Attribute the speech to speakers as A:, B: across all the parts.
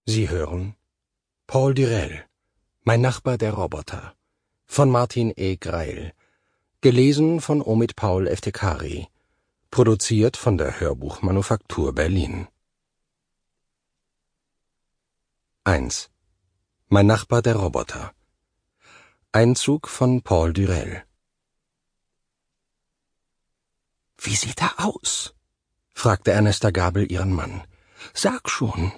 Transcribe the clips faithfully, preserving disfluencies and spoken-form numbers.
A: Sie hören Paul Durell, Mein Nachbar der Roboter, von Martin E. Greil, gelesen von Omid Paul Eftekhari, produziert von der Hörbuchmanufaktur Berlin. eins. Mein Nachbar der Roboter. Einzug von Paul Durell. »Wie sieht er aus?« fragte Ernesta Gabel ihren Mann. »Sag schon.«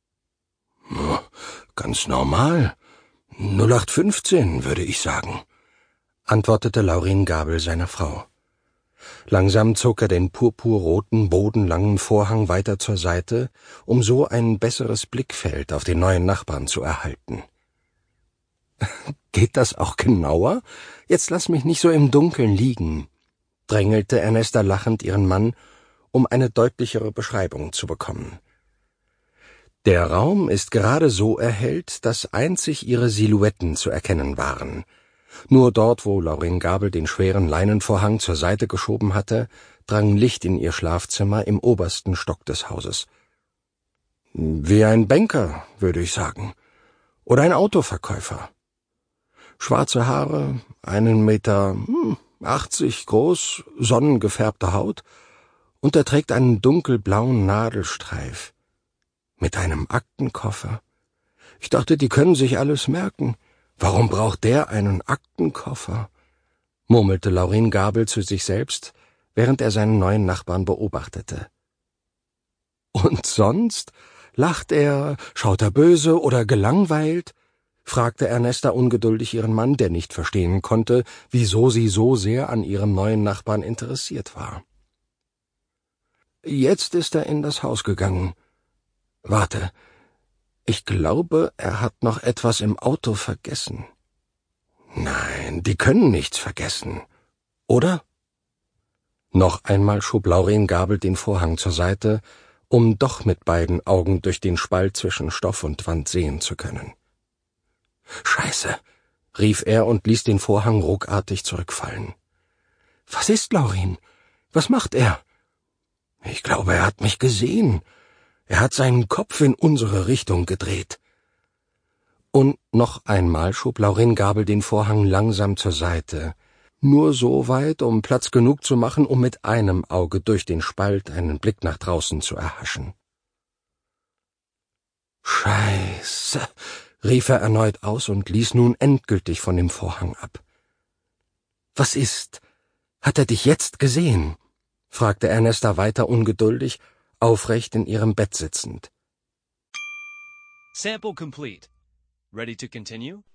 A: »Ganz normal. null acht fünfzehn, würde ich sagen«, antwortete Laurin Gabel seiner Frau. Langsam zog er den purpurroten, bodenlangen Vorhang weiter zur Seite, um so ein besseres Blickfeld auf den neuen Nachbarn zu erhalten. »Geht das auch genauer? Jetzt lass mich nicht so im Dunkeln liegen«, drängelte Ernesta lachend ihren Mann, um eine deutlichere Beschreibung zu bekommen. Der Raum ist gerade so erhellt, dass einzig ihre Silhouetten zu erkennen waren. Nur dort, wo Laurin Gabel den schweren Leinenvorhang zur Seite geschoben hatte, drang Licht in ihr Schlafzimmer im obersten Stock des Hauses. Wie ein Banker, würde ich sagen. Oder ein Autoverkäufer. Schwarze Haare, einen Meter achtzig groß, sonnengefärbte Haut, und er trägt einen dunkelblauen Nadelstreif. Mit einem Aktenkoffer. Ich dachte, die können sich alles merken. Warum braucht der einen Aktenkoffer? Murmelte Laurin Gabel zu sich selbst, während er seinen neuen Nachbarn beobachtete. Und sonst? Lacht er, schaut er böse oder gelangweilt? Fragte Ernesta ungeduldig ihren Mann, der nicht verstehen konnte, wieso sie so sehr an ihrem neuen Nachbarn interessiert war. Jetzt ist er in das Haus gegangen. Warte, ich glaube, er hat noch etwas im Auto vergessen. Nein, die können nichts vergessen, oder? Noch einmal schob Laurin Gabel den Vorhang zur Seite, um doch mit beiden Augen durch den Spalt zwischen Stoff und Wand sehen zu können. »Scheiße«, rief er und ließ den Vorhang ruckartig zurückfallen. »Was ist, Laurin? Was macht er?« »Ich glaube, er hat mich gesehen. Er hat seinen Kopf in unsere Richtung gedreht.« Und noch einmal schob Laurin Gabel den Vorhang langsam zur Seite, nur so weit, um Platz genug zu machen, um mit einem Auge durch den Spalt einen Blick nach draußen zu erhaschen. »Scheiße«, rief er erneut aus und ließ nun endgültig von dem Vorhang ab. »Was ist? Hat er dich jetzt gesehen?« fragte Ernesta weiter ungeduldig, aufrecht in ihrem Bett sitzend.
B: Sample complete. Ready to continue?